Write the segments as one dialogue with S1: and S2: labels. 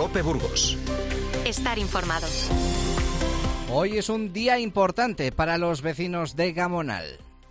S1: COPE Burgos.
S2: Estar informado.
S3: Hoy es un día importante para los vecinos de Gamonal.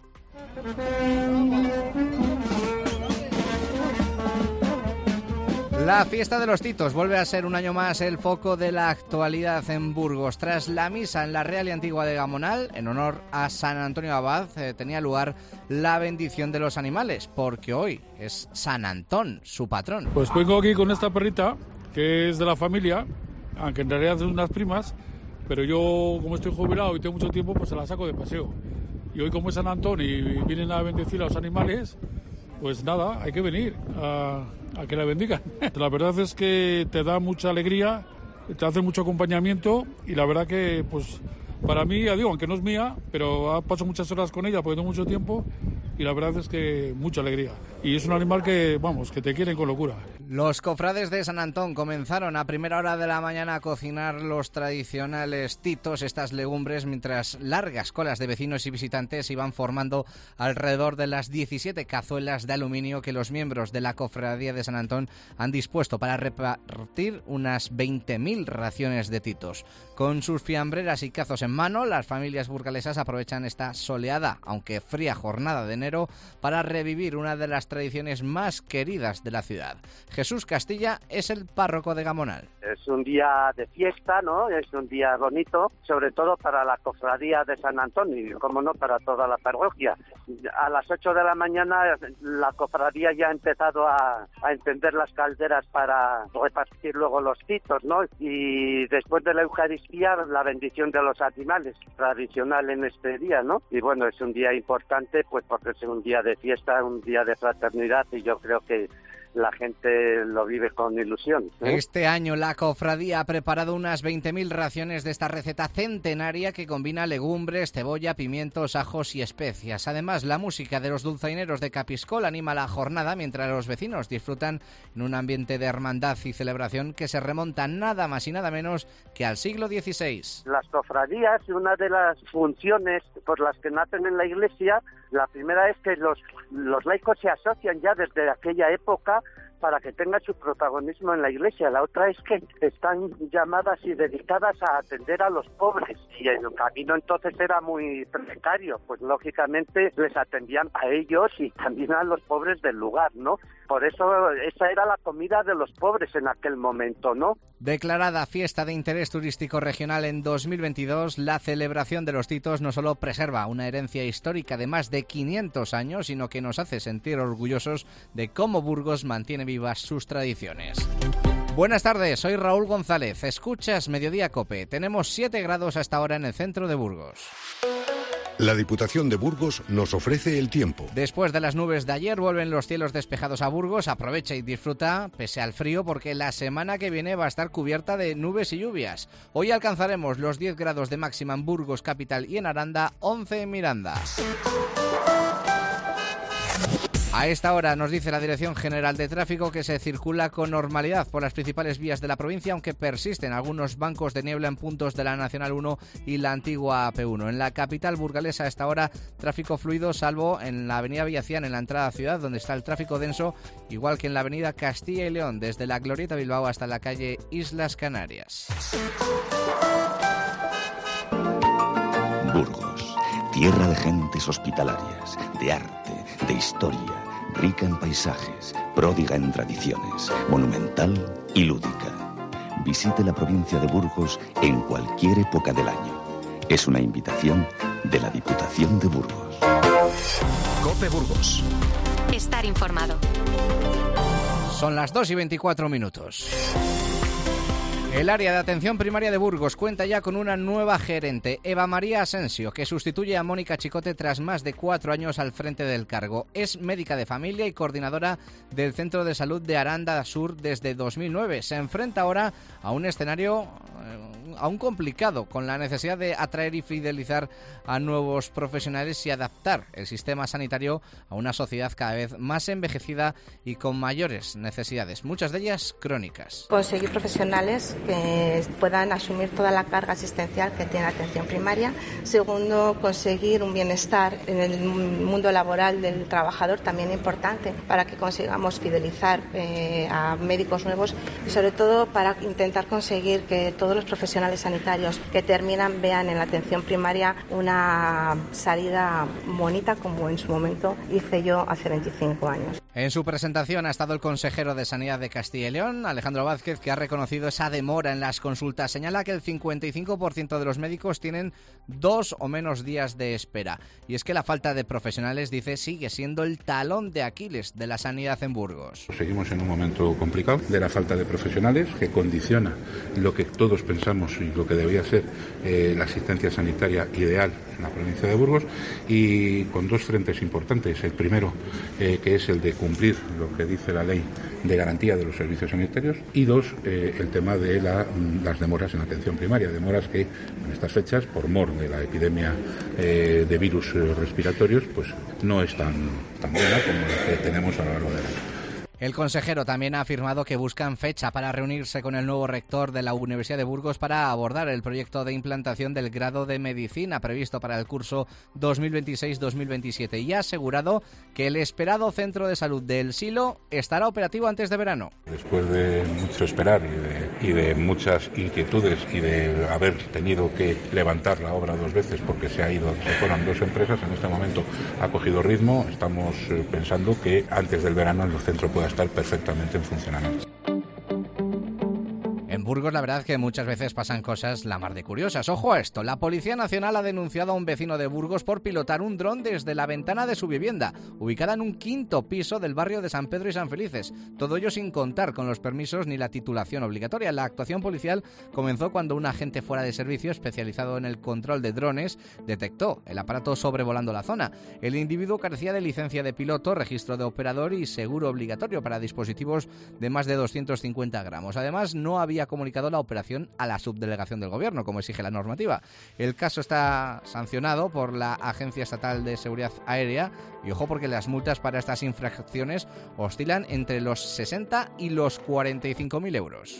S3: La fiesta de los Titos vuelve a ser un año más el foco de la actualidad en Burgos. Tras la misa en la Real y Antigua de Gamonal, en honor a San Antonio Abad, tenía lugar la bendición de los animales, porque hoy es San Antón, su patrón.
S4: Pues vengo aquí con esta perrita, que es de la familia, aunque en realidad son unas primas, pero yo, como estoy jubilado y tengo mucho tiempo, pues se la saco de paseo. Y hoy, como es San Antón y vienen a bendecir a los animales, pues nada, hay que venir a que la bendigan. La verdad es que te da mucha alegría, te hace mucho acompañamiento y la verdad que, pues, para mí, ya digo, aunque no es mía, pero paso muchas horas con ella porque tengo mucho tiempo y la verdad es que mucha alegría. Y es un animal que, vamos, que te quieren con locura.
S3: Los cofrades de San Antón comenzaron a primera hora de la mañana a cocinar los tradicionales titos, estas legumbres, mientras largas colas de vecinos y visitantes iban formando alrededor de las 17 cazuelas de aluminio que los miembros de la cofradía de San Antón han dispuesto para repartir unas 20.000 raciones de titos. Con sus fiambreras y cazos en mano, las familias burgalesas aprovechan esta soleada, aunque fría jornada de enero para revivir una de las tradiciones más queridas de la ciudad. Jesús Castilla es el párroco de Gamonal.
S5: Es un día de fiesta, ¿no? Es un día bonito, sobre todo para la cofradía de San Antón y, como no, para toda la parroquia. A las 8 de la mañana la cofradía ya ha empezado a encender las calderas para repartir luego los titos, ¿no? Y después de la Eucaristía, la bendición de los animales, tradicional en este día, ¿no? Y bueno, es un día importante, pues porque es un día de fiesta, un día de fraternidad y yo creo que la gente lo vive con ilusión, ¿eh?
S3: Este año la cofradía ha preparado unas 20.000 raciones de esta receta centenaria que combina legumbres, cebolla, pimientos, ajos y especias. Además, la música de los dulzaineros de Capiscol anima la jornada mientras los vecinos disfrutan en un ambiente de hermandad y celebración que se remonta nada más y nada menos que al siglo XVI.
S5: Las cofradías, una de las funciones por las que nacen en la Iglesia, la primera es que los laicos se asocian ya desde aquella época para que tengan su protagonismo en la Iglesia. La otra es que están llamadas y dedicadas a atender a los pobres. Y el camino entonces era muy precario, pues lógicamente les atendían a ellos y también a los pobres del lugar, ¿no? Por eso esa era la comida de los pobres en aquel momento, ¿no?
S3: Declarada fiesta de interés turístico regional en 2022, la celebración de los titos no solo preserva una herencia histórica de más de 500 años, sino que nos hace sentir orgullosos de cómo Burgos mantiene vivas sus tradiciones. Buenas tardes, soy Raúl González. Escuchas Mediodía COPE. Tenemos 7 grados hasta ahora en el centro de Burgos.
S1: La Diputación de Burgos nos ofrece el tiempo.
S3: Después de las nubes de ayer vuelven los cielos despejados a Burgos. Aprovecha y disfruta pese al frío porque la semana que viene va a estar cubierta de nubes y lluvias. Hoy alcanzaremos los 10 grados de máxima en Burgos capital y en Aranda, 11 en Miranda. A esta hora nos dice la Dirección General de Tráfico que se circula con normalidad por las principales vías de la provincia, aunque persisten algunos bancos de niebla en puntos de la Nacional 1 y la antigua AP1. En la capital burgalesa a esta hora tráfico fluido, salvo en la avenida Villacían en la entrada a ciudad, donde está el tráfico denso, igual que en la avenida Castilla y León, desde la Glorieta Bilbao hasta la calle Islas Canarias.
S6: Burgos, tierra de gentes hospitalarias, de arte, de historia, rica en paisajes, pródiga en tradiciones, monumental y lúdica. Visite la provincia de Burgos en cualquier época del año. Es una invitación de la Diputación de Burgos.
S1: COPE Burgos.
S2: Estar informado.
S3: Son las 2:24. El área de atención primaria de Burgos cuenta ya con una nueva gerente, Eva María Asensio, que sustituye a Mónica Chicote tras más de 4 años al frente del cargo. Es médica de familia y coordinadora del Centro de Salud de Aranda Sur desde 2009. Se enfrenta ahora a un escenario aún complicado, con la necesidad de atraer y fidelizar a nuevos profesionales y adaptar el sistema sanitario a una sociedad cada vez más envejecida y con mayores necesidades, muchas de ellas crónicas.
S7: Conseguir profesionales que puedan asumir toda la carga asistencial que tiene la atención primaria. Segundo, conseguir un bienestar en el mundo laboral del trabajador, también importante, para que consigamos fidelizar a médicos nuevos y sobre todo para intentar conseguir que todos los profesionales sanitarios que terminan vean en la atención primaria una salida bonita, como en su momento hice yo hace 25 años.
S3: En su presentación ha estado el consejero de Sanidad de Castilla y León, Alejandro Vázquez, que ha reconocido esa demora en las consultas. Señala que el 55% de los médicos tienen 2 o menos días de espera. Y es que la falta de profesionales, dice, sigue siendo el talón de Aquiles de la sanidad en Burgos.
S8: Seguimos en un momento complicado de la falta de profesionales que condiciona lo que todos pensamos y lo que debía ser la asistencia sanitaria ideal en la provincia de Burgos, y con 2 frentes importantes. El primero, que es el de cumplir lo que dice la ley de garantía de los servicios sanitarios, y 2, el tema de las demoras en atención primaria, demoras que en estas fechas, por mor de la epidemia de virus respiratorios, pues no es tan buena como la que tenemos a lo largo del año.
S3: El consejero también ha afirmado que buscan fecha para reunirse con el nuevo rector de la Universidad de Burgos para abordar el proyecto de implantación del grado de Medicina previsto para el curso 2026-2027 y ha asegurado que el esperado centro de salud de El Silo estará operativo antes de verano.
S8: Después de mucho esperar y de muchas inquietudes y de haber tenido que levantar la obra 2 veces porque se fueron 2 empresas, en este momento ha cogido ritmo. Estamos pensando que antes del verano el centro pueda estar perfectamente en funcionamiento.
S3: En Burgos la verdad es que muchas veces pasan cosas la mar de curiosas. Ojo a esto, la Policía Nacional ha denunciado a un vecino de Burgos por pilotar un dron desde la ventana de su vivienda, ubicada en un 5º piso del barrio de San Pedro y San Felices. Todo ello sin contar con los permisos ni la titulación obligatoria. La actuación policial comenzó cuando un agente fuera de servicio especializado en el control de drones detectó el aparato sobrevolando la zona. El individuo carecía de licencia de piloto, registro de operador y seguro obligatorio para dispositivos de más de 250 gramos. Además, no había comunicado la operación a la subdelegación del Gobierno, como exige la normativa. El caso está sancionado por la Agencia Estatal de Seguridad Aérea y ojo porque las multas para estas infracciones oscilan entre los 60 y los 45.000 euros.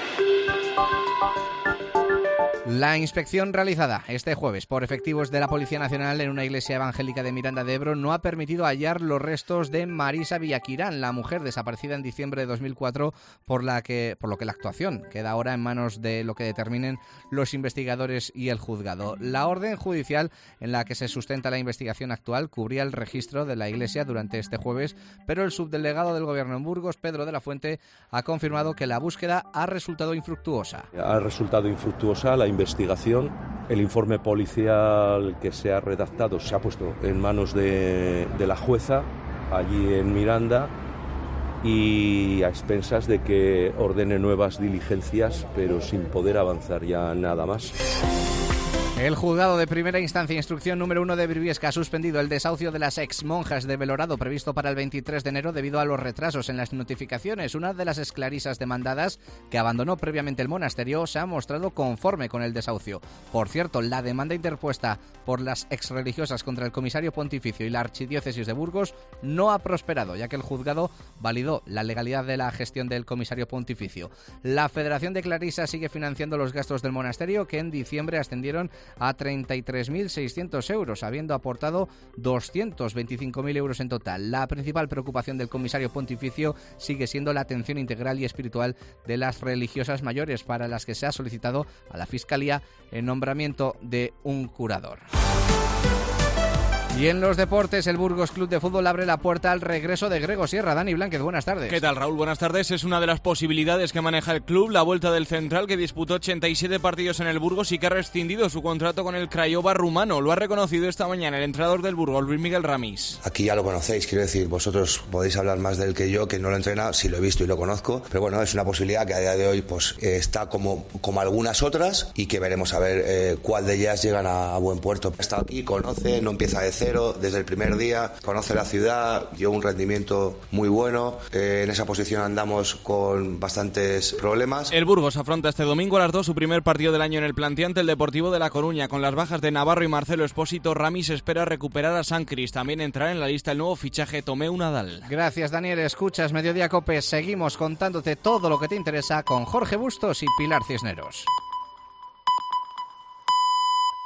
S3: La inspección realizada este jueves por efectivos de la Policía Nacional en una iglesia evangélica de Miranda de Ebro no ha permitido hallar los restos de Marisa Villaquirán, la mujer desaparecida en diciembre de 2004, por lo que la actuación queda ahora en manos de lo que determinen los investigadores y el juzgado. La orden judicial en la que se sustenta la investigación actual cubría el registro de la iglesia durante este jueves, pero el subdelegado del Gobierno en Burgos, Pedro de la Fuente, ha confirmado que la búsqueda ha resultado infructuosa.
S9: Ha resultado infructuosa la investigación. El informe policial que se ha redactado se ha puesto en manos de la jueza allí en Miranda y a expensas de que ordene nuevas diligencias, pero sin poder avanzar ya nada más.
S3: El juzgado de primera instancia instrucción número 1 de Briviesca ha suspendido el desahucio de las exmonjas de Belorado previsto para el 23 de enero debido a los retrasos en las notificaciones. Una de las esclarisas demandadas, que abandonó previamente el monasterio, se ha mostrado conforme con el desahucio. Por cierto, la demanda interpuesta por las exreligiosas contra el comisario pontificio y la archidiócesis de Burgos no ha prosperado, ya que el juzgado validó la legalidad de la gestión del comisario pontificio. La Federación de Clarisas sigue financiando los gastos del monasterio, que en diciembre ascendieron a 33.600 euros, habiendo aportado 225.000 euros en total. La principal preocupación del comisario pontificio sigue siendo la atención integral y espiritual de las religiosas mayores, para las que se ha solicitado a la Fiscalía el nombramiento de un curador. Y en los deportes, el Burgos Club de Fútbol abre la puerta al regreso de Grego Sierra. Dani Blánquez, buenas tardes.
S10: ¿Qué tal, Raúl? Buenas tardes. Es una de las posibilidades que maneja el club, la vuelta del central, que disputó 87 partidos en el Burgos y que ha rescindido su contrato con el Craiova rumano. Lo ha reconocido esta mañana el entrenador del Burgos, Luis Miguel Ramis.
S11: Aquí ya lo conocéis, quiero decir, vosotros podéis hablar más de él que yo, que no lo he entrenado, sí lo he visto y lo conozco, pero bueno, es una posibilidad que a día de hoy pues está como algunas otras y que veremos a ver cuál de ellas llegan a buen puerto. Ha estado aquí, conoce, no empieza de cero. cero desde el primer día, conoce la ciudad, dio un rendimiento muy bueno. En esa posición andamos con bastantes problemas.
S10: El Burgos afronta este domingo a las 2 su primer partido del año en el plantío ante el Deportivo de La Coruña. Con las bajas de Navarro y Marcelo Espósito, Ramis espera recuperar a Sancris. También entrará en la lista el nuevo fichaje Tomeu Nadal.
S3: Gracias, Daniel. Escuchas Mediodía Cope. Seguimos contándote todo lo que te interesa con Jorge Bustos y Pilar Cisneros.